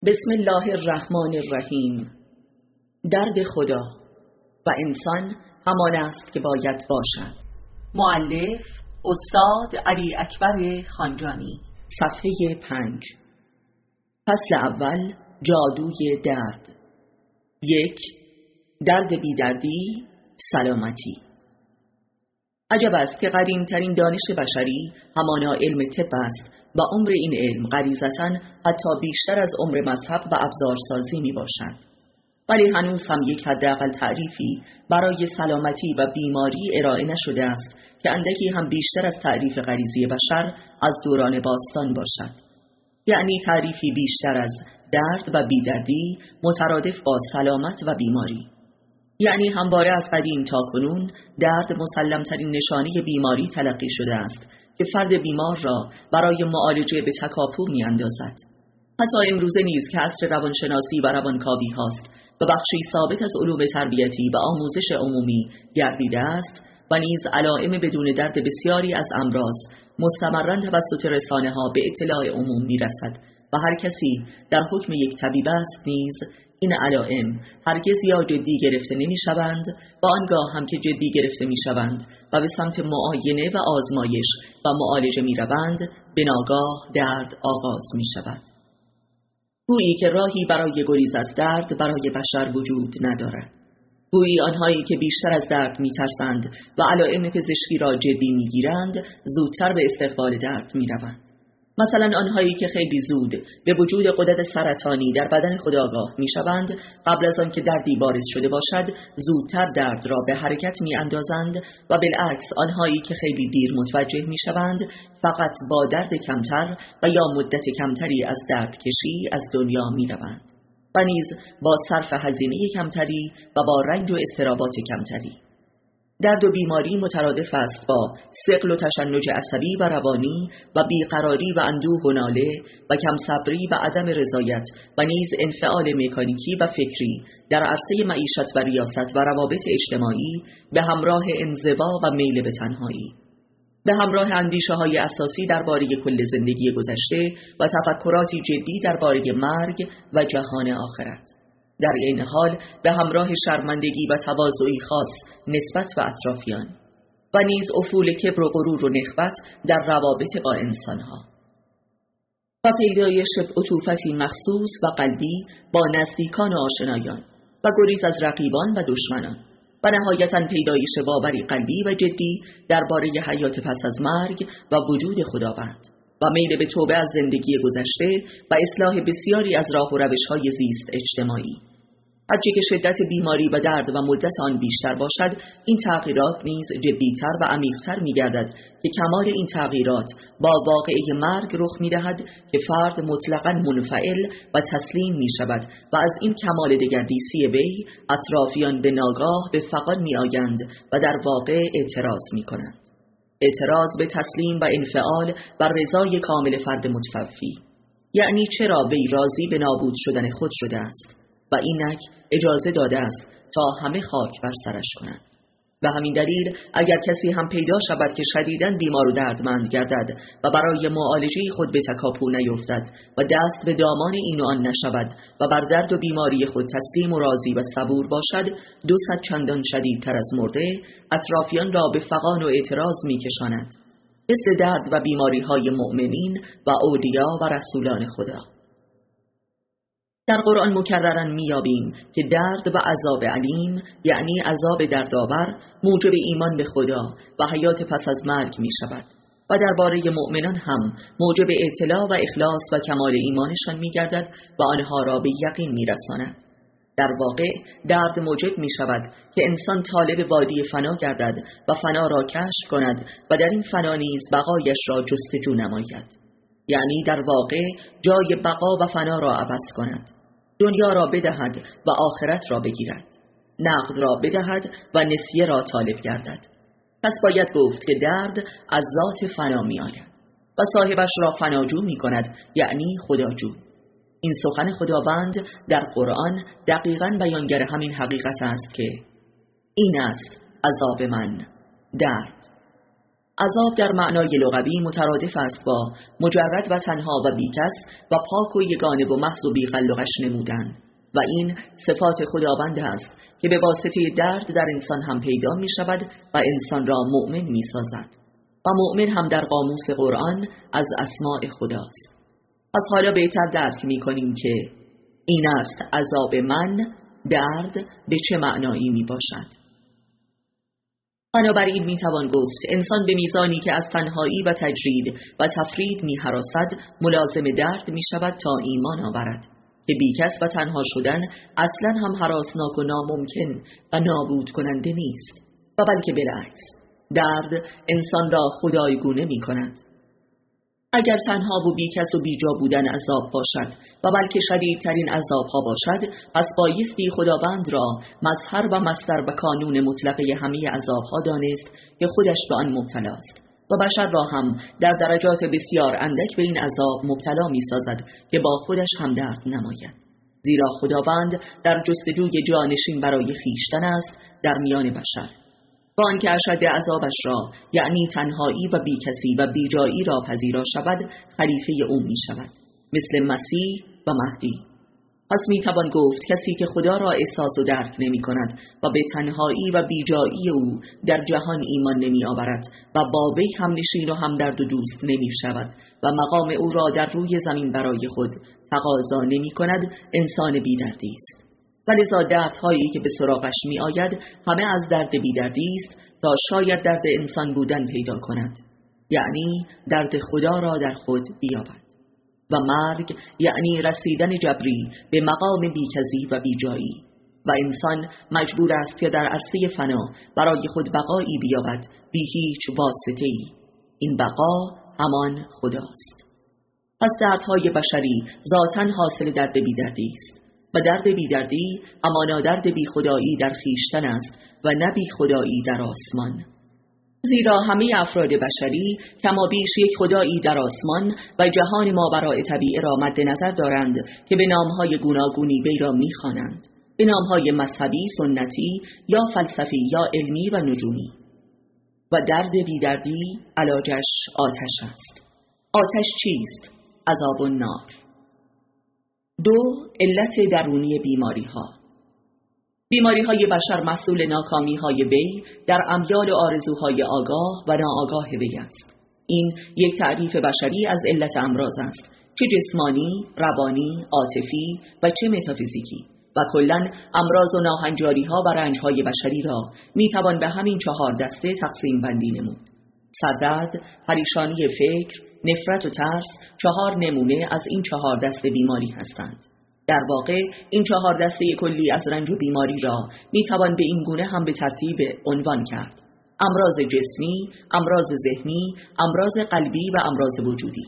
بسم الله الرحمن الرحیم. درد خدا و انسان همان است که باید باشد. مؤلف استاد علی اکبر خانجانی. صفحه 5. فصل اول. جادوی درد. 1. درد بی‌دردی، سلامتی. عجب است که قدیمترین دانش بشری همانا علم طب است و عمر این علم غریزتاً حتی بیشتر از عمر مذهب و ابزارسازی می باشد. ولی هنوز هم یک حداقل تعریفی برای سلامتی و بیماری ارائه نشده است که اندکی هم بیشتر از تعریف غریزی بشر از دوران باستان باشد. یعنی تعریفی بیشتر از درد و بیدردی مترادف با سلامت و بیماری. یعنی همواره از قدیم تا کنون درد مسلمترین نشانی بیماری تلقی شده است که فرد بیمار را برای معالجه به تکاپو می اندازد. حتی امروزه نیز که عصر روانشناسی و روانکاوی هاست و بخشی ثابت از علوم تربیتی و آموزش عمومی گردیده است و نیز علائم بدون درد بسیاری از امراض مستمراً توسط رسانه ها به اطلاع عموم می رسد و هر کسی در حکم یک طبیب است نیز این علائم هرگز یا جدی گرفته نمی شوند و آنگاه هم که جدی گرفته می شوند و به سمت معاینه و آزمایش و معالجه می روند به ناگاه درد آغاز می شود. گویی که راهی برای گریز از درد برای بشر وجود ندارد. گویی آنهایی که بیشتر از درد می ترسند و علائم پزشکی را جدی می گیرند زودتر به استقبال درد می روند. مثلا آنهایی که خیلی زود به وجود غدد سرطانی در بدن خود آگاه می شوند قبل از آن که دردی بارز شده باشد زودتر درد را به حرکت می اندازند و بالعکس آنهایی که خیلی دیر متوجه می شوند فقط با درد کمتر و یا مدت کمتری از درد کشی از دنیا می روند و نیز با صرف هزینه کمتری و با رنج و اضطرابات کمتری. درد و بیماری مترادف است با ثقل و تشنج عصبی و روانی و بیقراری و اندوه و ناله و کم صبری و عدم رضایت و نیز انفعال مکانیکی و فکری در عرصه معیشت و ریاست و روابط اجتماعی به همراه انزوا و میل به تنهایی، به همراه اندیشه های اساسی درباره کل زندگی گذشته و تفکراتی جدی درباره مرگ و جهان آخرت. در این حال به همراه شرمندگی و تواضعی خاص نسبت به اطرافیان و نیز افول کبر و غرور و نخوت در روابط با انسانها و پیدایش عطوفتی مخصوص و قلبی با نزدیکان و آشنایان و گریز از رقیبان و دشمنان و نهایتاً پیدایش باوری قلبی و جدی درباره حیات پس از مرگ و وجود خداوند و میل به توبه از زندگی گذشته و اصلاح بسیاری از راه و روش‌های زیست اجتماعی. هرچه که شدت بیماری و درد و مدت آن بیشتر باشد این تغییرات نیز جدی‌تر و عمیق‌تر می‌گردد که کمال این تغییرات با واقعه مرگ رخ می‌دهد که فرد مطلقاً منفعل و تسلیم می‌شود و از این کمال دگردیسی وی اطرافیان به ناگاه به فغان می‌آیند و در واقع اعتراض می‌کنند. اعتراض به تسلیم و انفعال بر رضای کامل فرد متوفی، یعنی چرا وی راضی به نابود شدن خود شده است و اینک اجازه داده است تا همه خاک بر سرش کنند. به همین دلیل اگر کسی هم پیدا شود که شدیداً بیمار و دردمند گردد و برای معالجه خود به تکاپو نیفتد و دست به دامان این و آن نشود و بر درد و بیماری خود تسلیم و راضی و صبور باشد 200 چندان شدیدتر از مرده اطرافیان را به فغان و اعتراض می‌کشاند، مثل درد و بیماری های مؤمنین و اولیا و رسولان خدا. در قرآن مکرراً میابیم که درد و عذاب علیم یعنی عذاب دردآور موجب ایمان به خدا و حیات پس از مرگ می شود و درباره مؤمنان هم موجب اطلاع و اخلاص و کمال ایمانشان می گردد و آنها را به یقین می رساند. در واقع درد موجب می شود که انسان طالب وادی فنا گردد و فنا را کشف کند و در این فنا نیز بقایش را جستجو نماید، یعنی در واقع جای بقا و فنا را عوض کند، دنیا را بدهد و آخرت را بگیرد، نقد را بدهد و نسیه را طالب گردد. پس باید گفت که درد از ذات فنا می آید و صاحبش را فناجو می کند، یعنی خداجو. این سخن خداوند در قرآن دقیقاً بیانگر همین حقیقت است که این است عذاب من، درد. عذاب در معنای لغوی مترادف است با مجرد و تنها و بیکس و پاک و یگانه و محض و بیغل و غش نمودن، و این صفات خداوند است که به واسطه درد در انسان هم پیدا می شود و انسان را مؤمن می سازد و مؤمن هم در قاموس قرآن از اسماء خداست. پس حالا بهتر درک می کنیم که این است عذاب من، درد به چه معنایی می باشد. بنابراین می توان گفت انسان به میزانی که از تنهایی و تجرید و تفرید می هراسد ملازم درد می شود تا ایمان آورد که بیکس و تنها شدن اصلا هم هراسناک و ناممکن و نابود کننده نیست و بلکه بالعکس درد انسان را خدایگونه می کند. اگر تنها و بیکس و بیجا بودن عذاب باشد و بلکه شدیدترین عذابها باشد، پس بایستی خداوند را مظهر و مصدر و کانون مطلقه همه عذابها دانست که خودش به آن مبتلاست و بشر را هم در درجات بسیار اندک به این عذاب مبتلا می سازد که با خودش هم درد نماید، زیرا خداوند در جستجوی جانشین برای خویشتن است در میان بشر با آنکه اشد عذابش را یعنی تنهایی و بیکسی و بیجایی را پذیرا شود خلیفه او می شود مثل مسیح و مهدی. پس می توان گفت کسی که خدا را احساس و درک نمی کند و به تنهایی و بیجایی او در جهان ایمان نمی آورد و با وی هم نشین و هم درد و دوست نمی شود و مقام او را در روی زمین برای خود تقاضا نمی کند، انسان بی‌دردی است. و لذا دردهایی که به سراغش می آید همه از درد بیدردی است تا شاید درد انسان بودن پیدا کند، یعنی درد خدا را در خود بیابد. و مرگ یعنی رسیدن جبری به مقام بیکسی و بیجایی و انسان مجبور است که در عرصه فنا برای خود بقایی بیابد بی هیچ واسطه‌ای. این بقا همان خداست. پس دردهای بشری ذاتاً حاصل درد بیدردی است و درد بیدردی همانا درد بی خدایی در خیشتن است و نه بی خدایی در آسمان، زیرا همه افراد بشری کما بیش یک خدایی در آسمان و جهان ماوراء طبیعه را مد نظر دارند که به نامهای گوناگونی وی را می‌خوانند، به نامهای مذهبی، سنتی یا فلسفی یا علمی و نجومی. و درد بیدردی علاجش آتش است. آتش چیست؟ عذاب النار. 2. علت درونی بیماری‌های بشر محصول ناکامی‌های وی در امیال و آرزوهای آگاه و ناآگاه وی است. این یک تعریف بشری از علت امراض است، چه جسمانی، روانی، عاطفی و چه متافیزیکی، و کلاً امراض و ناهنجاری‌ها و رنج‌های بشری را می‌توان به همین 4 دسته تقسیم بندی نمود. سردرد، پریشانی فکر، نفرت و ترس 4 نمونه از این 4 دسته بیماری هستند. در واقع این 4 دسته کلی از رنج و بیماری را میتوان به این گونه هم به ترتیب عنوان کرد: امراض جسمی، امراض ذهنی، امراض قلبی و امراض وجودی.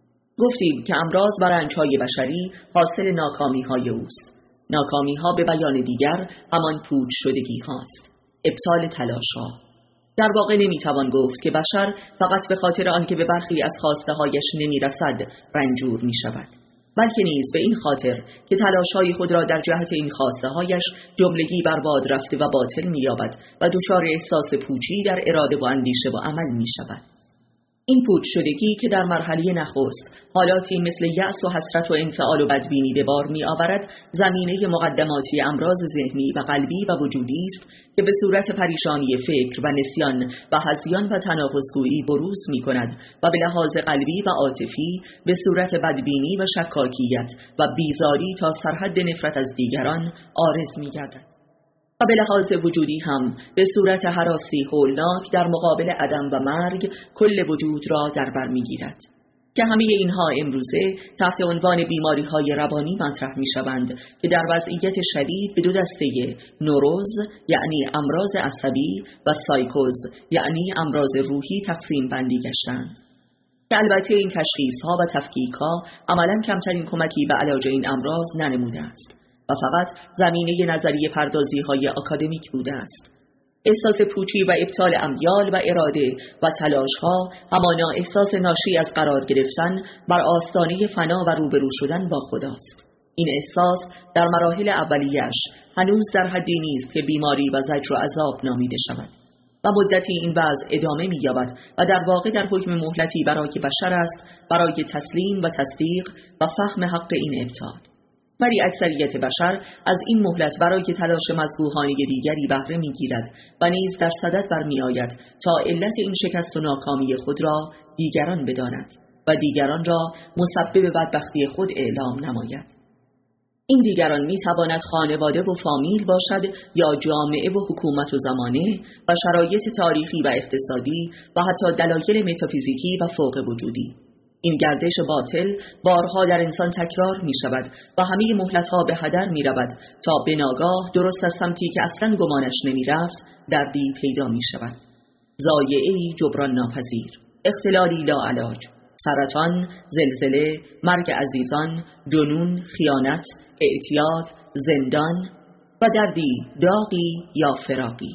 گفتیم که امراض و رنج‌های بشری حاصل ناکامی‌های اوست. ناکامی‌ها به بیان دیگر همان پوچ شدگی هاست، ابطال تلاش‌ها. در واقع نمیتوان گفت که بشر فقط به خاطر آنکه به برخی از خواسته هایش نمیرسد رنجور می شود، بلکه نیز به این خاطر که تلاش‌های خود را در جهت این خواسته هایش جملگی برباد رفته و باطل می یابد و دچار احساس پوچی در اراده و اندیشه و عمل می شود. این پوچ شدگی که در مرحله نخست حالاتی مثل یأس و حسرت و انفعال و بدبینی به بار می آورد، زمینه مقدماتی امراض ذهنی و قلبی و وجودی است که به صورت پریشانی فکر و نسیان و هذیان و تناقض‌گویی بروز می کند و به لحاظ قلبی و عاطفی به صورت بدبینی و شکاکیت و بیزاری تا سرحد نفرت از دیگران عارض می گردد. و به لحاظ وجودی هم به صورت هراسی هولناک در مقابل عدم و مرگ کل وجود را در بر می گیرد که همه اینها امروزه تحت عنوان بیماری‌های روانی مطرح می‌شوند که در وضعیت شدید به 2 دسته نوروز یعنی امراض عصبی و سایکوز یعنی امراض روحی تقسیم بندی گشتند، که البته این تشخیص‌ها و تفکیک‌ها عملاً کمترین کمکی به علاج این امراض ننموده است و فقط زمینه نظریه پردازی‌های آکادمیک بوده است. احساس پوچی و ابطال امیال و اراده و تلاش‌ها همانا احساس ناشی از قرار گرفتن بر آستانه فنا و روبرو شدن با خداست. این احساس در مراحل اولیه‌اش هنوز در حدی نیست که بیماری و زجر و عذاب نامیده شود. و مدتی این وضع ادامه می‌یابد و در واقع در حکم مهلتی برای بشر است برای تسلیم و تصدیق و فهم حق این ابطال. ولی اکثریت بشر از این مهلت برای تلاش مذبوحانه دیگری بهره می‌گیرد و نیز در صدد برمی‌آید تا علت این شکست و ناکامی خود را دیگران بداند و دیگران را مسبب بدبختی خود اعلام نماید. این دیگران می‌تواند خانواده و فامیل باشد یا جامعه و حکومت و زمانه و شرایط تاریخی و اقتصادی و حتی دلایل متافیزیکی و فوق وجودی. این گردش باطل بارها در انسان تکرار می شود و همه مهلت‌ها به هدر می رود تا به ناگاه درست از سمتی که اصلا گمانش نمی رفت دردی پیدا می شود. ضایعه‌ای جبران ناپذیر، اختلالی لاعلاج، سرطان، زلزله، مرگ عزیزان، جنون، خیانت، اعتیاد، زندان و دردی داغی یا فراقی.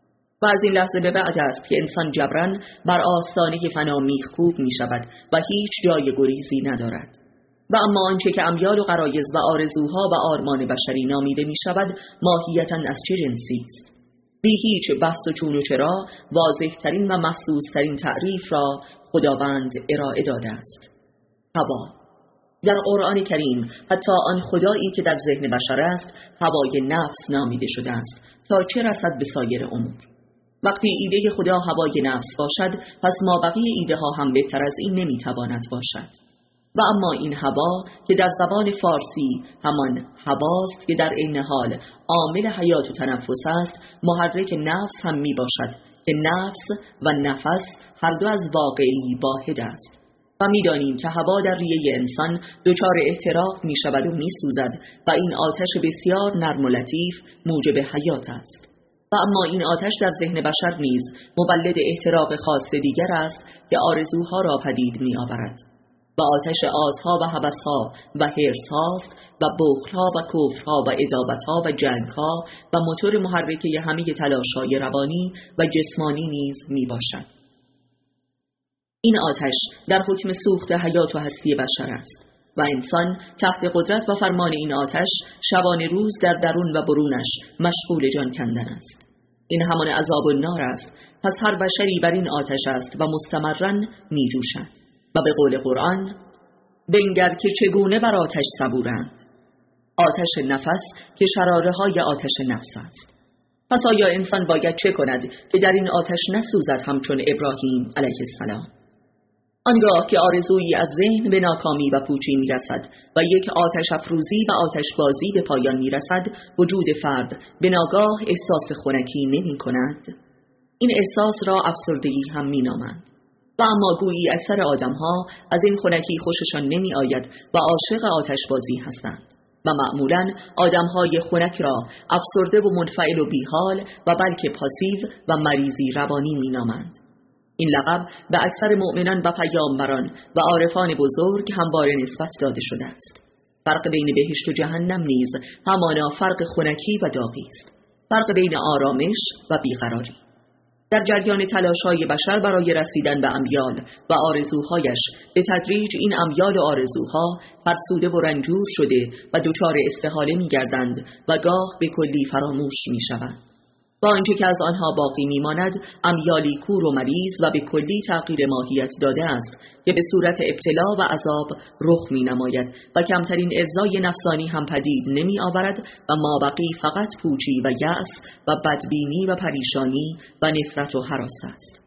و از این لحظه به بعد است که انسان جبران بر آستانه فنا میخکوب می شود و هیچ جای گریزی ندارد. و اما آنچه که امیال و غرایز و آرزوها و آرمان بشری نامیده می شود ماهیتاً از چه جنسی است؟ بی هیچ بحث و چون و چرا واضح ترین و محسوس ترین تعریف را خداوند ارائه داده است. هوا. در قرآن کریم حتی آن خدایی که در ذهن بشر است هوای نفس نامیده شده است تا چه رسد به سایر امور. وقتی ایده خدا هوای نفس باشد پس مابقی ایده ها هم بهتر از این نمیتواند باشد. و اما این هوا که در زبان فارسی همان هواست که در عین حال عامل حیات و تنفس است محرک نفس هم می باشد که نفس و نفس هر دو از واقعی واحد است. و می دانیم که هوا در ریه انسان دچار احتراق می شود و می سوزد و این آتش بسیار نرم و لطیف موجب حیات است. و اما این آتش در ذهن بشر نیز مولد احتراق خاص دیگر است که آرزوها را پدید می آورد. و آتش آزها و هوسها و حرص‌هاست و بخل‌ها و کفرها و عداوت‌ها و جنگ‌ها و موتور محرکه همه تلاش‌های روانی و جسمانی نیز می باشد. این آتش در حکم سوخت حیات و هستی بشر است و انسان تحت قدرت و فرمان این آتش شبانه روز در درون و برونش مشغول جان کندن است. این همان عذاب النار است. پس هر بشری بر این آتش است و مستمراً می جوشد. و به قول قرآن بنگر که چگونه بر آتش صبورند. آتش نفس که شراره های آتش نفس است. پس آیا انسان باید چه کند که در این آتش نسوزد همچون ابراهیم علیه السلام؟ آنگاه که آرزویی از ذهن به ناکامی و پوچی می رسد و یک آتش افروزی و آتش بازی به پایان می رسد، وجود فرد به ناگاه احساس خنکی نمی کند. این احساس را افسردگی هم می نامند. و اما گویی اکثر آدم‌ها از این خنکی خوششان نمی آید و عاشق آتش بازی هستند و معمولاً آدم‌های خنک را افسرده و منفعل و بیحال و بلکه پاسیو و مریضی روانی می نامند. این لقب به اکثر مؤمنان و پیامبران و عارفان بزرگ همواره نسبت داده شده است. فرق بین بهشت و جهنم نیز همانا فرق خنکی و داغی است. فرق بین آرامش و بیقراری. در جریان تلاش‌های بشر برای رسیدن به امیال و آرزوهایش به تدریج این امیال و آرزوها فرسوده و رنجور شده و دچار استحاله می‌گردند و گاه به کلی فراموش می‌شوند. با آنچه که از آنها باقی می‌ماند امیالی کور و مریض و به کلی تغییر ماهیت داده است که به صورت ابتلا و عذاب رخ می‌نماید و کمترین ارضای نفسانی هم پدید نمی‌آورد و مابقی فقط پوچی و یأس و بدبینی و پریشانی و نفرت و هراس است.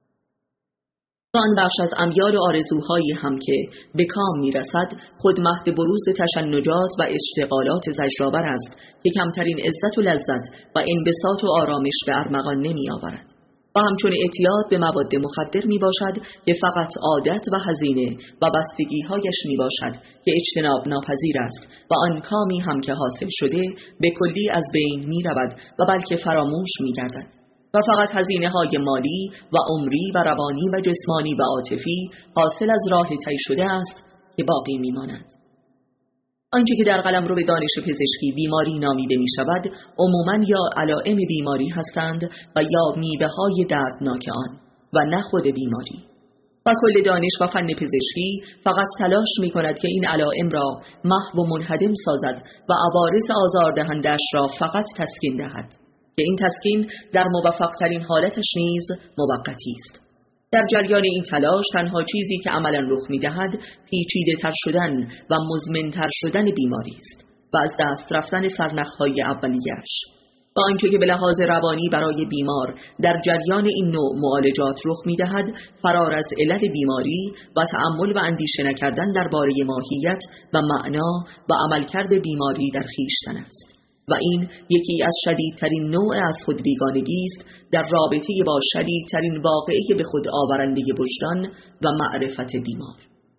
و آن بخش از امیال و آرزوهایی هم که به کام میرسد خود مهد بروز تشنجات و اشتغالات زجرآور است که کمترین عزت و لذت و انبساط و آرامش به ارمغان نمی آورد. و همچون اعتیاد به مواد مخدر می باشد که فقط عادت و هزینه و بستگی‌هایش می باشد که اجتناب ناپذیر است و آن کامی هم که حاصل شده به کلی از بین می رود و بلکه فراموش می گردد. و فقط هزینه‌های مالی و عمری و روانی و جسمانی و عاطفی حاصل از راه طی شده است که باقی می‌ماند. آنچه که در قلمرو به دانش پزشکی بیماری نامیده می‌شود، عموماً یا علائم بیماری هستند و یا میوه‌های دردناک آن و نه خود بیماری. و کل دانش و فن پزشکی فقط تلاش می‌کند که این علائم را محو و منهدم سازد و عوارض آزاردهنده‌اش را فقط تسکین دهد. که این تسکین در موفق‌ترین حالتش نیز موقتی است. در جریان این تلاش تنها چیزی که عملاً رخ می‌دهد پیچیده‌تر شدن و مزمن‌تر شدن بیماری است و از دست رفتن سرنخ‌های اولیه‌اش. با آنچه که به لحاظ روانی برای بیمار در جریان این نوع معالجات رخ می‌دهد، فرار از علل بیماری و تأمل و اندیشه نکردن درباره ماهیت و معنا و عملکرد بیماری در خویشتن است. و این یکی از شدیدترین نوع از خود بیگانگی است در رابطه با شدیدترین واقعه به خود آورنده وجدان و معرفت بیمار.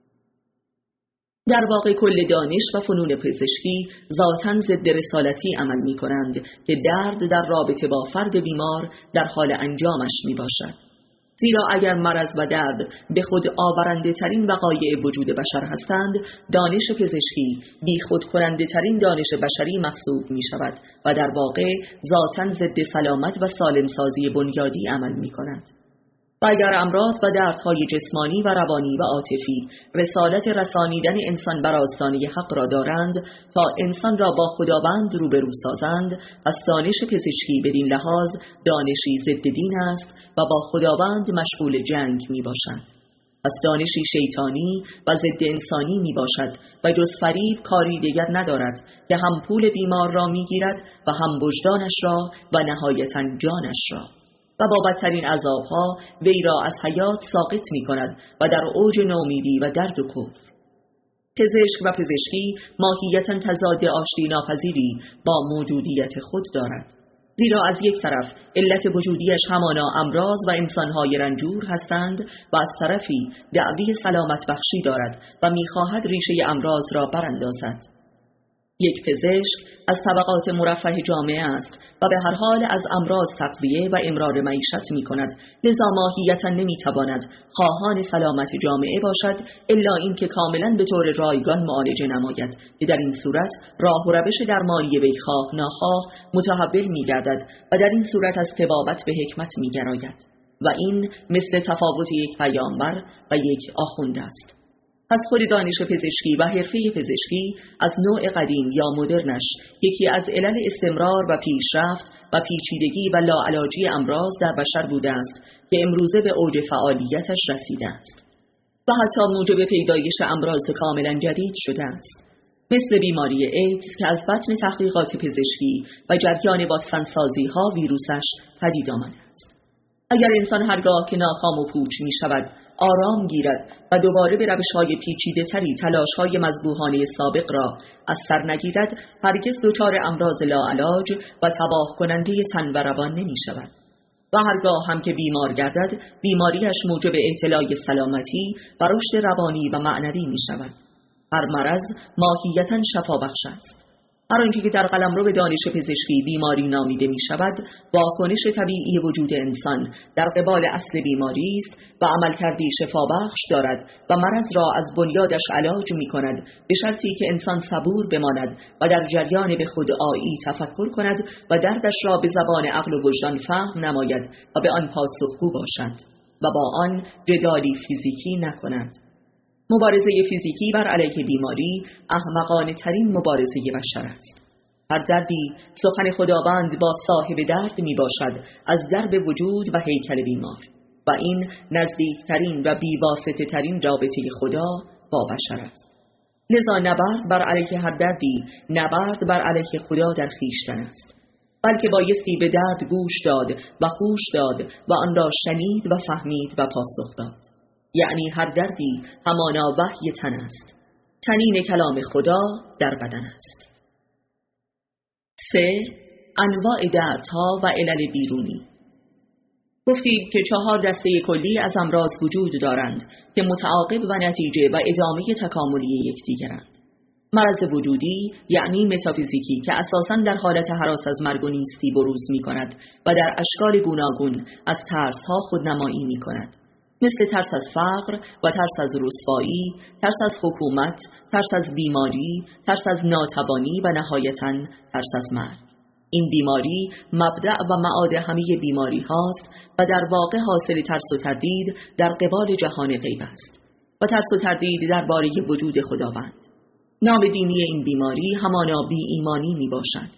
در واقع کل دانش و فنون پزشکی ذاتاً ضد رسالتی عمل می کنند که درد در رابطه با فرد بیمار در حال انجامش می باشد. زیرا اگر مرض و درد به خود آورنده ترین وقایع وجود بشر هستند، دانش پزشکی بی خود کننده ترین دانش بشری محسوب می شود و در واقع ذاتاً ضد سلامت و سالمسازی بنیادی عمل می کند. و اگر امراض و دردهای جسمانی و روانی و عاطفی رسالت رسانیدن انسان بر آستانه حق را دارند تا انسان را با خداوند روبرو سازند، پس دانش پزشکی بدین لحاظ دانشی ضد دین است و با خداوند مشغول جنگ می باشد. پس دانشی شیطانی و ضد انسانی می باشد و جز فریب کاری دیگر ندارد که هم پول بیمار را می گیرد و هم وجدانش را و نهایتاً جانش را، و با بدترین عذابها وی را از حیات ساقط می کند و در اوج نومیدی و درد و کفر. پزشک و پزشکی ماهیتاً تضاد آشتی ناپذیری با موجودیت خود دارد، زیرا از یک طرف علت وجودیش همانا امراض و انسانهای رنجور هستند و از طرفی دعوی سلامت بخشی دارد و می‌خواهد ریشه امراض را براندازد. یک پزشک از طبقات مرفه جامعه است و به هر حال از امراض تغذیه و امرار معیشت می کند، لذا ماهیتا نمی تواند خواهان سلامت جامعه باشد الا اینکه کاملا به طور رایگان معالجه نماید، که در این صورت راه و روش درمانی وی خواه ناخواه متحول می گردد و در این صورت از طبابت به حکمت می گراید و این مثل تفاوت یک پیامبر و یک آخوند است. از خود دانش پزشکی و حرفه پزشکی از نوع قدیم یا مدرنش یکی از علل استمرار و پیشرفت و پیچیدگی و لاعلاجی امراض در بشر بوده است که امروزه به اوج فعالیتش رسیده است و حتی موجب پیدایش امراض کاملا جدید شده است، مثل بیماری ایدز که از بطن تحقیقات پزشکی و جریان واکسن‌سازی ها ویروسش پدید آمده است. اگر انسان هرگاه که ناکام و پوچ می شود آرام گیرد و دوباره به روش‌های پیچیده‌تری تلاش‌های مذبوحانه سابق را از سر نگیرد، هرگز دچار امراض لاعلاج و تباه کننده تن و روان نمی شود. و هرگاه هم که بیمار گردد، بیماریش موجب اطلاع سلامتی و رشد روانی و معنوی می شود. هر مرض ماهیتاً شفابخش است. هر آنچه که در قلمرو دانش پزشکی بیماری نامیده می شود، واکنش طبیعی وجود انسان در قبال اصل بیماری است و عملکردی شفابخش دارد و مرض را از بنیادش علاج می کند، به شرطی که انسان صبور بماند و در جریان به خود آیی تفکر کند و دردش را به زبان عقل و وجدان فهم نماید و به آن پاسخگو باشد و با آن جدالی فیزیکی نکند. مبارزه فیزیکی بر علیه بیماری احمقانه ترین مبارزه بشر است. هر دردی سخن خداوند با صاحب درد می باشد از درب وجود و هیکل بیمار و این نزدیکترین و بیواسطه ترین رابطه خدا با بشر است. لذا نبرد بر علیه هر دردی نبرد بر علیه خدا در خویشتن است، بلکه بایستی به درد گوش داد و هوش داد و آن را شنید و فهمید و پاسخ داد. یعنی هر دردی همانا وحی تن است، تنین کلام خدا در بدن است. 3. انواع دردها و علل بیرونی. گفتیم که 4 دسته کلی از امراض وجود دارند که متعاقب و نتیجه و ادامه تکاملی یکدیگرند. مرض وجودی یعنی متافیزیکی که اساساً در حالت هراس از مرگ و نیستی بروز می کند و در اشکال گوناگون از ترسها خودنمایی می کند، مثل ترس از فقر و ترس از رسوایی، ترس از حکومت، ترس از بیماری، ترس از ناتوانی و نهایتاً ترس از مرگ. این بیماری مبدأ و معاد همه بیماری هاست و در واقع حاصل ترس و تردید در قبال جهان غیب است و ترس و تردید درباره وجود خداوند. نام دینی این بیماری همانا بی ایمانی می باشد.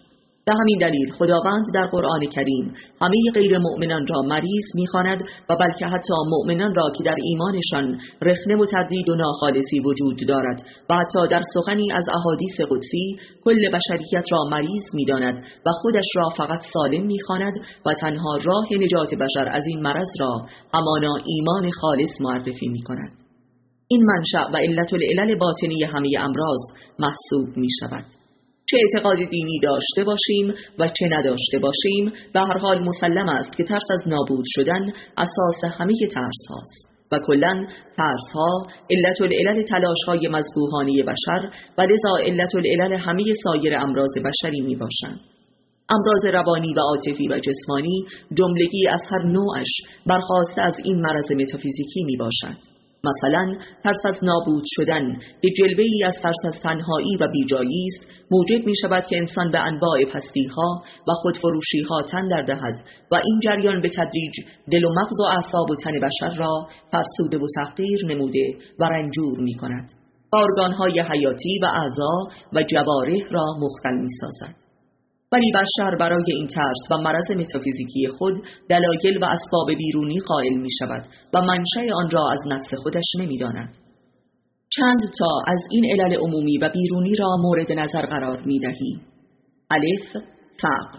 به همین دلیل خداوند در قرآن کریم همه غیر مؤمنان را مریض می‌خواند و بلکه حتی مؤمنان را که در ایمانشان رخنه و تردید و ناخالصی وجود دارد و حتی در سخنی از احادیث قدسی کل بشریت را مریض می‌داند و خودش را فقط سالم می‌خواند و تنها راه نجات بشر از این مرض را همانا ایمان خالص معرفی می‌کند. این منشأ و علت العلل باطنی همه امراض محسوب می‌شود. چه اعتقاد دینی داشته باشیم و چه نداشته باشیم، به هر حال مسلم است که ترس از نابود شدن اساس همه ترس هاست و کلاً ترس ها علت العلل تلاش های مذبوحانه بشر و لذا علت العلل همه سایر امراض بشری می باشند. امراض روانی و عاطفی و جسمانی جملگی از هر نوعش برخواسته از این مرض متافیزیکی می باشد. مثلا ترس از نابود شدن که جلوه‌ای از ترس از تنهایی و بیجایی است، موجب می شود که انسان به انواع پستی‌ها و خودفروشی‌ها تن در دهد و این جریان به تدریج دل و مغز و اعصاب و تن بشر را فرسوده و تحقیر نموده و رنجور می کند. ارگان‌های حیاتی و اعضا و جوارح را مختل می سازد. ولی بشر برای این ترس و مرض متافیزیکی خود دلایل و اسباب بیرونی قائل می شود و منشأ آن را از نفس خودش نمی داند. چند تا از این علل عمومی و بیرونی را مورد نظر قرار می دهیم. الف، فقر.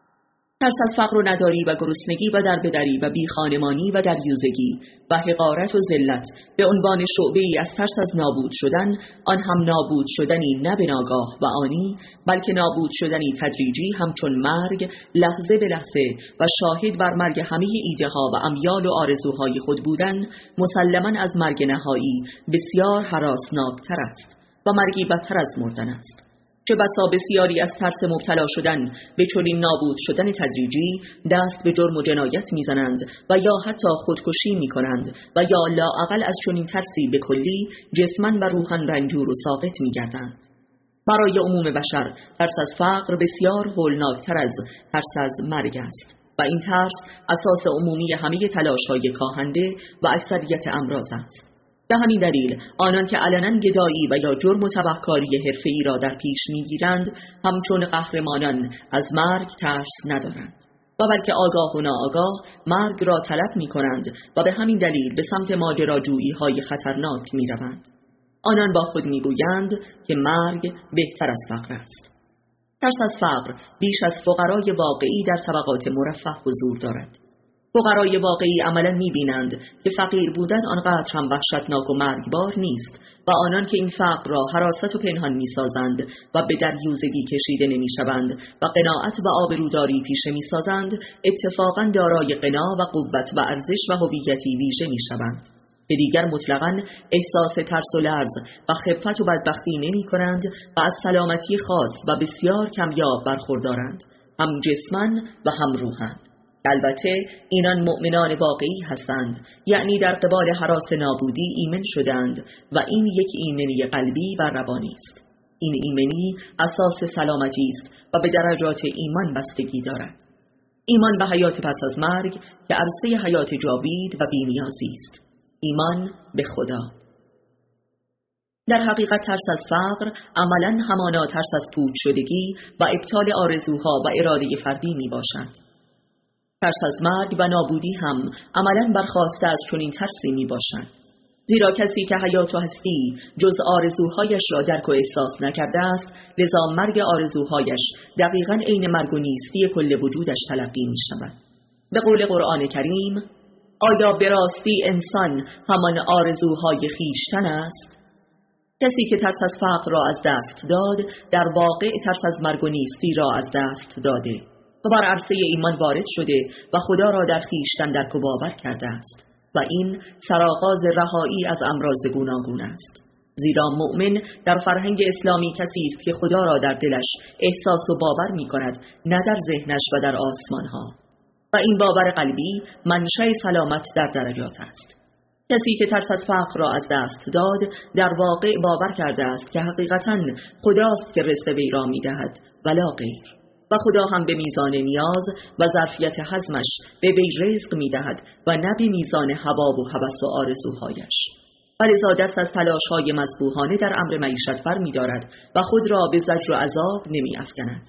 ترس از فقر و نداری و گرسنگی و دربدری و بیخانمانی و دریوزگی و حقارت و ذلت به عنوان شعبه‌ای از ترس از نابود شدن، آن هم نابود شدنی نه به ناگاه و آنی، بلکه نابود شدنی تدریجی همچون مرگ لحظه به لحظه و شاهد بر مرگ همه ایده ها و امیال و آرزوهای خود بودن، مسلماً از مرگ نهایی بسیار هراسناکتر است و مرگی بدتر از مردن است. چه بسا بسیاری از ترس مبتلا شدن به چنین نابود شدن تدریجی دست به جرم و جنایت میزنند و یا حتی خودکشی میکنند و یا لااقل از چنین ترسی به کلی جسماً و روحاً رنجور و ساقط میگردند. برای عموم بشر ترس از فقر بسیار هولناکتر از ترس از مرگ است و این ترس اساس عمومی همه تلاش‌های کاهنده و اکثریت امراض است. به همین دلیل آنان که علنا گدایی و یا جرم و تبهکاری حرفه‌ای را در پیش می‌گیرند همچون قهرمانان از مرگ ترس ندارند و بلکه آگاه و ناآگاه مرگ را طلب می‌کنند و به همین دلیل به سمت ماجراجویی‌های خطرناک می‌روند. آنان با خود می‌گویند که مرگ بهتر از فقر است. ترس از فقر بیش از فقرای واقعی در طبقات مرفه حضور دارد. فقرای واقعی عملاً می‌بینند که فقیر بودن آنقدر هم وحشتناک و مرگبار نیست و آنان که این فقر را حراست و پنهان می‌سازند و به دریوزگی کشیده نمی‌شوند و قناعت و آبروداری پیشه می‌سازند، اتفاقاً دارای قنا و قوت و ارزش و هویتی ویژه می‌شوند که دیگر مطلقاً احساس ترس و لرز و خفت و بدبختی نمی‌کنند و از سلامتی خاص و بسیار کمیاب برخوردارند، هم جسماً و هم روحاً. البته اینان مؤمنان واقعی هستند، یعنی در قبال هراس نابودی ایمن شدند و این یک ایمنی قلبی و روانی است. این ایمنی اساس سلامتی است و به درجات ایمان بستگی دارد. ایمان به حیات پس از مرگ که عرصه حیات جاوید و بی‌نیازی است. ایمان به خدا. در حقیقت ترس از فقر عملاً همانا ترس از پوچ شدگی و ابطال آرزوها و اراده فردی می باشد. ترس از مرگ و نابودی هم عملاً برخواسته از چنین ترسی می باشند. زیرا کسی که حیات و هستی جز آرزوهایش را درک و احساس نکرده است، لذا مرگ آرزوهایش دقیقاً عین مرگ و نیستی کل وجودش تلقی می شود. به قول قرآن کریم: آیا به راستی انسان همان آرزوهای خیشتن است؟ کسی که ترس از فقر را از دست داد، در واقع ترس از مرگ و نیستی را از دست داده و بر عرصه ایمان وارد شده و خدا را در خویشتن درک و باور کرده است و این سرآغاز رهایی از امراض گوناگون است. زیرا مؤمن در فرهنگ اسلامی کسی است که خدا را در دلش احساس و باور می کند، نه در ذهنش و در آسمانها، و این باور قلبی منشأ سلامت در درجات است. کسی که ترس از فقر را از دست داد، در واقع باور کرده است که حقیقتاً خداست که رزق وی را می دهد ولا غیر، و خدا هم به میزان نیاز و ظرفیت هضمش به وی رزق می دهد و نه به میزان هوا و هوس و آرزوهایش. ولذا دست از تلاش‌های مذبوحانه در امر معیشت بر می دارد و خود را به زجر و عذاب نمی افکند.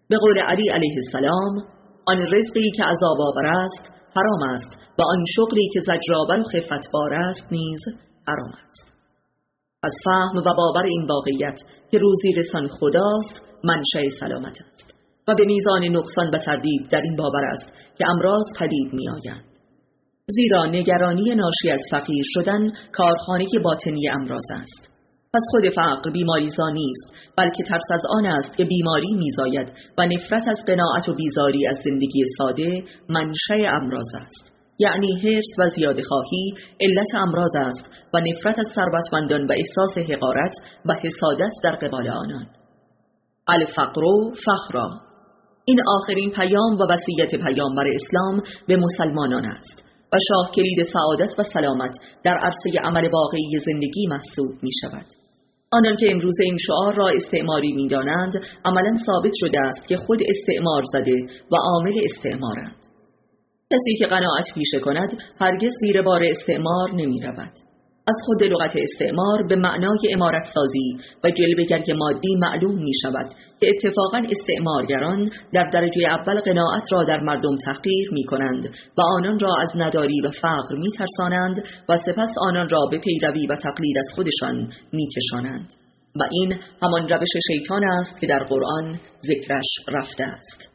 به قول علی علیه السلام آن رزقی که عذاب‌آور است حرام است و آن شغلی که زجرآور و خفت‌بار است نیز حرام است. از فهم و باور این واقعیت که روزی رسان خداست منشأ سلامت است و به میزان نقصان و تردید در این باور است که امراض پدید می‌آیند. زیرا نگرانی ناشی از فقیر شدن کارخانه باطنی امراض است. پس خود فقر بیماریزا نیست، بلکه ترس از آن است که بیماری میزاید و نفرت از قناعت و بیزاری از زندگی ساده منشأ امراض است. یعنی حرص و زیاده خواهی علت امراض است و نفرت از ثروتمندان و احساس حقارت و حسادت در قبال آنان. الفقر فخرا، این آخرین پیام و وصیت پیامبر اسلام به مسلمانان است و شاه کلید سعادت و سلامت در عرصه عمل واقعی زندگی محسوب می شود. آنان که امروز این شعار را استعماری می دانند عملاً ثابت شده است که خود استعمار زده و عامل استعمارند. کسی که قناعت پیشه کند هرگز زیر بار استعمار نمی رود. از خود لغت استعمار به معنای عمارت سازی و جلوه‌گری مادی معلوم می شود که اتفاقاً استعمارگران در درجه اول قناعت را در مردم تحقیر می کنند و آنان را از نداری و فقر می ترسانند و سپس آنان را به پیروی و تقلید از خودشان می کشانند. و این همان روش شیطان است که در قرآن ذکرش رفته است.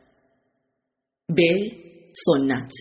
به سنت،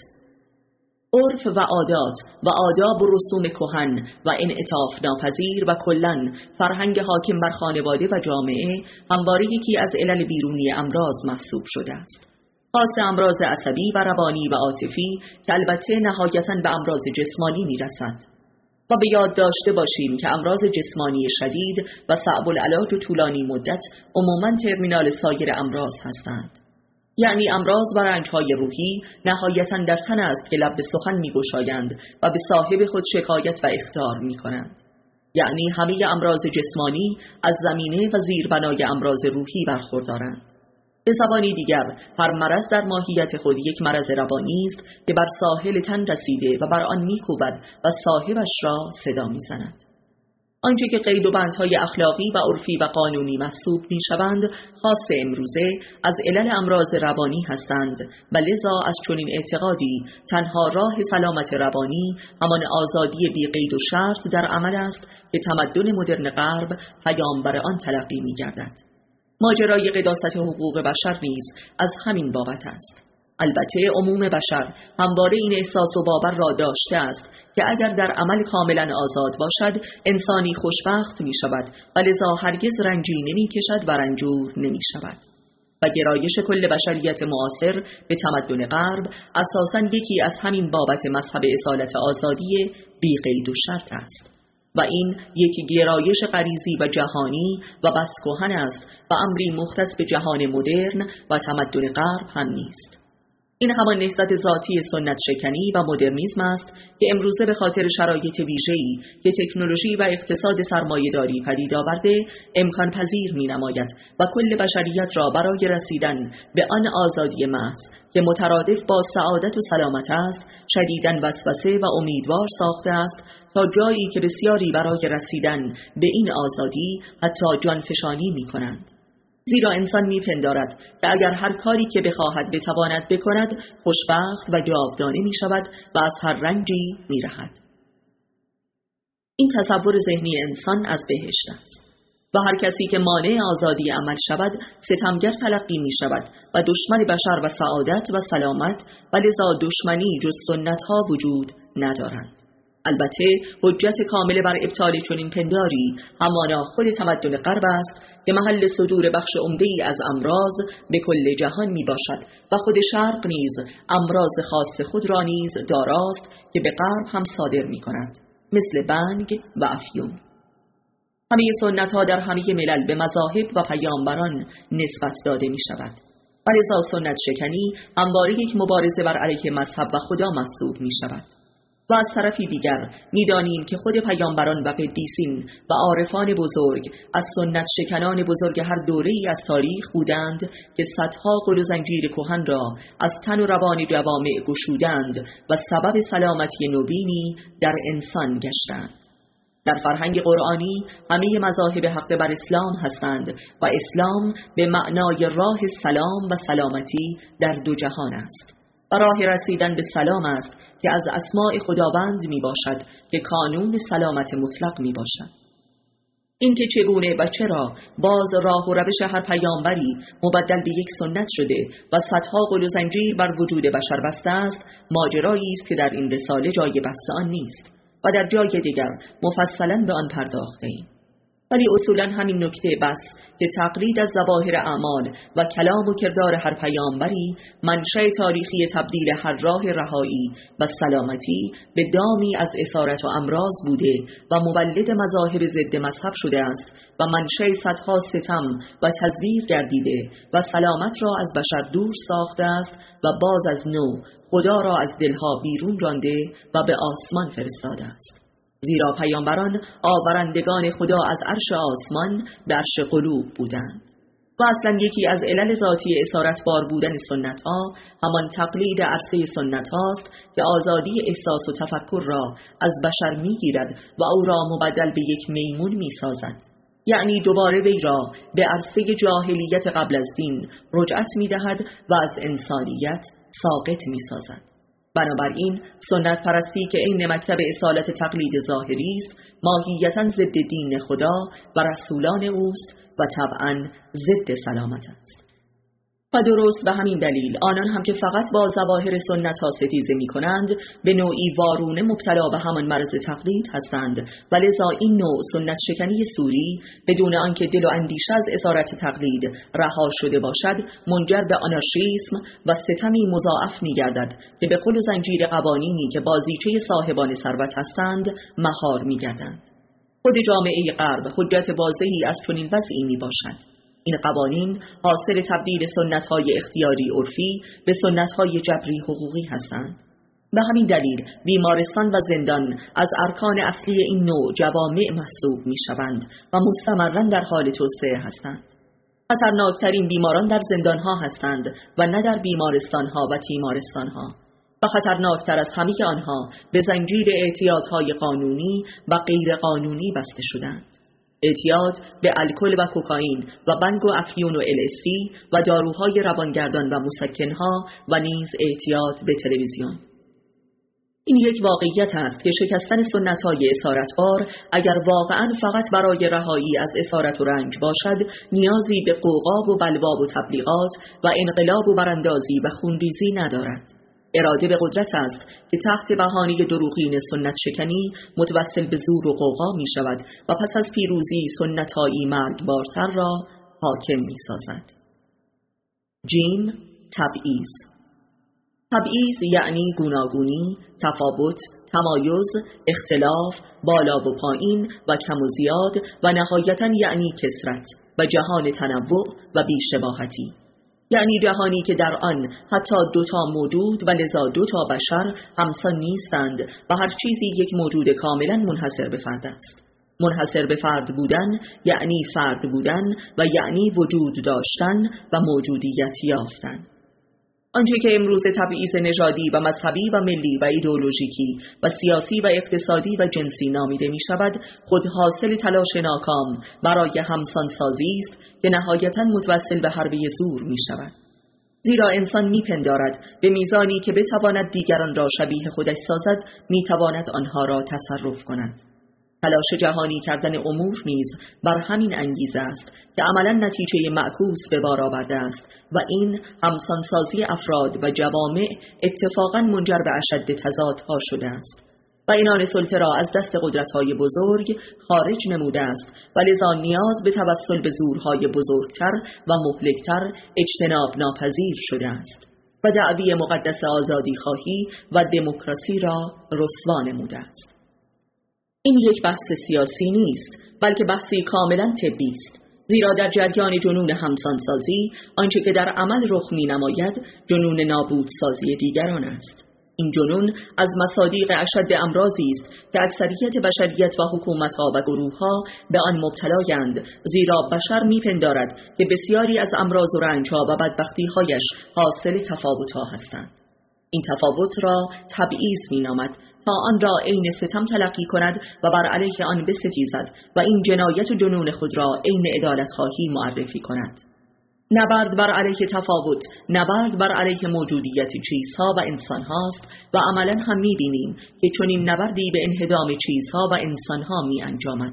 عرف و عادات و آداب و رسوم کهن و انعطاف ناپذیر و کلاً فرهنگ حاکم بر خانواده و جامعه همواره یکی از علل بیرونی امراض محسوب شده است. خاص امراض عصبی و روانی و عاطفی که البته نهایتاً به امراض جسمانی میرسد. و به یاد داشته باشیم که امراض جسمانی شدید و صعب العلاج و طولانی مدت عموماً ترمینال سایر امراض هستند. یعنی امراض و رنج‌های روحی نهایتاً در تن است که لب به سخن می‌گشایند و به صاحب خود شکایت و اخطار می‌کنند. یعنی همه امراض جسمانی از زمینه و زیربنای امراض روحی برخوردارند. به زبانی دیگر هر مرض در ماهیت خود یک مرض روانی است که بر ساحل تن رسیده و بر آن می‌کوبد و صاحبش را صدا می‌زند. آنچه که قید و بندهای اخلاقی و عرفی و قانونی محسوب می‌شوند خاص امروزه از علل امراض روانی هستند و لذا از چنین اعتقادی تنها راه سلامت روانی همان آزادی بی قید و شرط در عمل است که تمدن مدرن غرب پیامبر آن تلقی می‌گردد. ماجرای قداست حقوق بشر نیز از همین بابت است. البته عموم بشر همواره این احساس و باور را داشته است که اگر در عمل کاملا آزاد باشد انسانی خوشبخت می شود و لذا هرگز رنجی نمی کشد و رنجور نمی شود. و گرایش کل بشریت معاصر به تمدن غرب اساساً یکی از همین بابت مذهب اصالت آزادی بی قید و شرط است. و این یک گرایش غریزی و جهانی و بس کهن است و امری مختص به جهان مدرن و تمدن غرب هم نیست. این همان نهضت ذاتی سنت شکنی و مدرنیسم است که امروزه به خاطر شرایط ویژه‌ای که تکنولوژی و اقتصاد سرمایه‌داری پدید آورده امکان پذیر می‌نماید و کل بشریت را برای رسیدن به آن آزادی محض که مترادف با سعادت و سلامت است شدیداً وسوسه و امیدوار ساخته است تا جایی که بسیاری برای رسیدن به این آزادی حتی جانفشانی می‌کنند. زیرا انسان میپندارد که اگر هر کاری که بخواهد بتواند بکند خوشبخت و جاودانه می شود و از هر رنجی می رهد. این تصور ذهنی انسان از بهشت است و هر کسی که مانع آزادی عمل شود ستمگر تلقی می شود و دشمن بشر و سعادت و سلامت و لذا دشمنی جز سنت ها وجود ندارند. البته حجت کامل بر ابطال چنین پنداری همانا خود تمدن غرب است که محل صدور بخش عمده‌ای از امراض به کل جهان می باشد و خود شرق نیز امراض خاص خود را نیز داراست که به غرب هم صادر می کند، مثل بنگ و افیون. همه سنت ها در همه ملل به مذاهب و پیامبران نسبت داده می شود و لذا سنت شکنی همواره یک مبارزه بر علیه مذهب و خدا محسوب می شود. و از طرفی دیگر می‌دانیم که خود پیامبران و قدیسین و عارفان بزرگ از سنت شکنان بزرگ هر دوره‌ای از تاریخ بودند که صدها قل و زنجیر کهن را از تن و روان جوامع گشودند و سبب سلامتی نوینی در انسان گشتند. در فرهنگ قرآنی همه مذاهب حق بر اسلام هستند و اسلام به معنای راه سلام و سلامتی در دو جهان است و راه رسیدن به سلام است که از اسماء خداوند می باشد که کانون سلامت مطلق می باشد. این که چگونه و چرا باز راه و روش هر پیامبری مبدل به یک سنت شده و صدها قل و زنجیر بر وجود بشر بسته است، ماجرایی است که در این رساله جای بحث آن نیست و در جای دیگر مفصلا به آن پرداخته ایم. ولی اصولا همین نکته بس که تقلید از ظواهر اعمال و کلام و کردار هر پیامبری منشأ تاریخی تبدیل هر راه رهایی و سلامتی به دامی از اسارت و امراض بوده و مولد مذاهب ضد مذهب شده است و منشأ صدها ستم و تزویر گردیده و سلامت را از بشر دور ساخته است و باز از نو خدا را از دلها بیرون جانده و به آسمان فرستاده است. زیرا پیامبران آورندگان خدا از عرش آسمان به عرش قلوب بودند و اصلا یکی از علل ذاتی اسارت بار بودن سنت ها همان تقلید عرصه سنت هاست که آزادی احساس و تفکر را از بشر می گیرد و او را مبدل به یک میمون می سازد، یعنی دوباره وی را به عرصه جاهلیت قبل از دین رجعت می دهد و از انسانیت ساقط می سازد. بنابراین سنت پرستی که عین مکتب اصالت تقلید ظاهری است، ماهیتاً ضد دین خدا و رسولان اوست و طبعاً ضد سلامت است. و درست به همین دلیل آنان هم که فقط با ظواهر سنت ها ستیزه می کنند به نوعی وارونه مبتلا به همان مرض تقلید هستند و لذا این نوع سنت شکنی سوری بدون آنکه دل و اندیشه از اسارت تقلید رها شده باشد منجر به آنارشیسم و ستمی مضاعف می گردد که به قل و زنجیر قوانینی که بازیچه صاحبان ثروت هستند مهار می گردند. خود جامعه غرب حجت واضحی از چنین وضعی می باشد. این قوانین حاصل تبدیل سنت‌های اختیاری عرفی به سنت‌های جبری حقوقی هستند. به همین دلیل بیمارستان و زندان از ارکان اصلی این نوع جوامع محسوب می‌شوند و مستمراً در حال توسعه هستند. خطرناکترین بیماران در زندان‌ها هستند و نه در بیمارستان‌ها و تیمارستان‌ها. و خطرناکتر از همه آنها به زنجیر اعتیادهای قانونی و غیر قانونی بسته شدند. اعتیاد به الکل و کوکائین و بنگ و افیون و LSD و داروهای روانگردان و مسکنها و نیز اعتیاد به تلویزیون. این یک واقعیت است که شکستن سنت‌های اسارتبار اگر واقعاً فقط برای رهایی از اسارت و رنج باشد، نیازی به غوغا و بلوا و تبلیغات و انقلاب و براندازی و خونریزی ندارد. اراده به قدرت است که تحت بهانه دروغین سنت شکنی متوسل به زور و غوغا می شود و پس از پیروزی سنت‌هایی مرگبارتر را حاکم می سازد. جیم، تبعیض. تبعیض یعنی گوناگونی، تفاوت، تمایز، اختلاف، بالا و پایین و کم و زیاد و نهایتاً یعنی کثرت و جهان تنوع و بی‌شباهتی. یعنی جهانی که در آن حتی دوتا موجود و لذا دوتا بشر همسان نیستند و هر چیزی یک موجود کاملا منحصر به فرد است. منحصر به فرد بودن یعنی فرد بودن و یعنی وجود داشتن و موجودیت یافتن. آنچه که امروز تبعیض نژادی و مذهبی و ملی و ایدئولوژیکی و سیاسی و اقتصادی و جنسی نامیده می شود، خود حاصل تلاش ناکام برای همسان سازی است که نهایتاً متوسل به حربه زور می شود. زیرا انسان می پندارد به میزانی که بتواند دیگران را شبیه خودش سازد، می تواند آنها را تصرف کند. تلاش جهانی کردن امور نیز بر همین انگیزه است که عملاً نتیجه معکوس به بار آورده است و این همسانسازی افراد و جوامع اتفاقاً منجر به اشد تضادها شده است و عنان سلطه را از دست قدرت‌های بزرگ خارج نموده است و لذا نیاز به توسل به زورهای بزرگتر و مهلکتر اجتناب ناپذیر شده است و دعوی مقدس آزادی خواهی و دموکراسی را رسوا نموده است. این یک بحث سیاسی نیست، بلکه بحثی کاملا طبی است. زیرا در جریان جنون همسانسازی آنچه که در عمل رخ می نماید جنون نابودسازی دیگران است. این جنون از مصادیق اشد امراضی است که اکثریت بشریت و حکومت‌ها و گروه‌ها به آن مبتلایند، زیرا بشر می‌پندارد که بسیاری از امراض و رنج‌ها و بدبختی‌هایش حاصل تفاوت‌ها هستند. این تفاوت را تبعیض می‌نامد تا آن را عین ستم تلقی کند و بر علیه آن بستیزد و این جنایت و جنون خود را عین عدالت‌خواهی معرفی کند. نبرد بر علیه تفاوت، نبرد بر علیه موجودیت چیزها و انسانهاست و عملاً هم می‌بینیم که چنین نبردی به انهدام چیزها و انسانها می‌انجامد.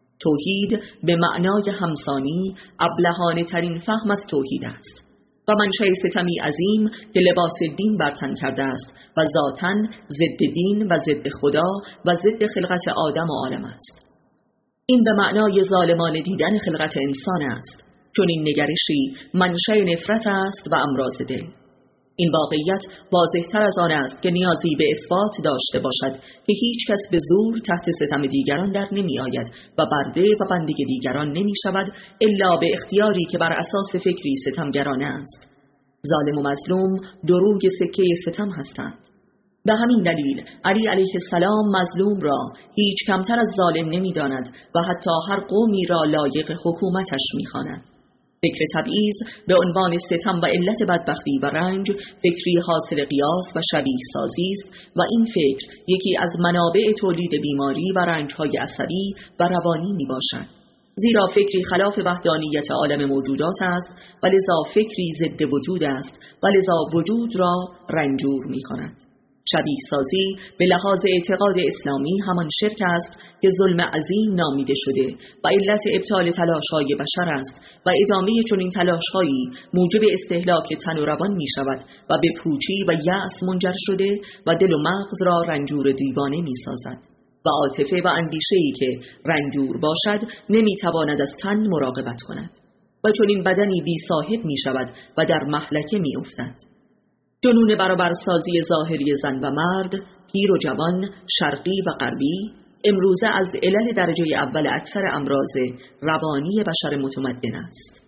توحید به معنای همسانی ابلهانه ترین فهم از توحید است و منشأ ستمی عظیم که لباس دین بر تن کرده است و ذاتاً ضد دین و ضد خدا و ضد خلقت آدم و عالم است. این به معنای ظالمانه دیدن خلقت انسان است، چون این نگرشی منشأ نفرت است و امراض دل. این واقعیت واضح‌تر از آن است که نیازی به اثبات داشته باشد که هیچ کس به زور تحت ستم دیگران در نمی آید و برده و بنده دیگران نمی شود الا به اختیاری که بر اساس فکری ستمگرانه است. ظالم و مظلوم دو روی سکه ستم هستند. به همین دلیل علی علیه السلام مظلوم را هیچ کمتر از ظالم نمی داند و حتی هر قومی را لایق حکومتش می خواند. فکر تبعیض به عنوان ستم و علت بدبختی و رنج فکری حاصل قیاس و شبیه سازی است و این فکر یکی از منابع تولید بیماری و رنج‌های عصبی و روانی می باشد. زیرا فکری خلاف وحدانیت عالم موجودات است و لذا فکری ضد وجود است و لذا وجود را رنجور می کند. شبیه سازی به لحاظ اعتقاد اسلامی همان شرک است که ظلم عظیم نامیده شده و علت ابطال تلاش‌های بشر است و ادامه چنین تلاش‌هایی موجب استهلاک تن و روان می شود و به پوچی و یأس منجر شده و دل و مغز را رنجور دیوانه می سازد و عاطفه و اندیشه‌ای که رنجور باشد نمی تواند از تن مراقبت کند و چنین بدنی بی صاحب می شود و در مهلکه می افتد. جنون برابرسازی ظاهری زن و مرد، پیر و جوان، شرقی و غربی، امروزه از علل درجه اول اکثر امراض روانی بشر متمدن است.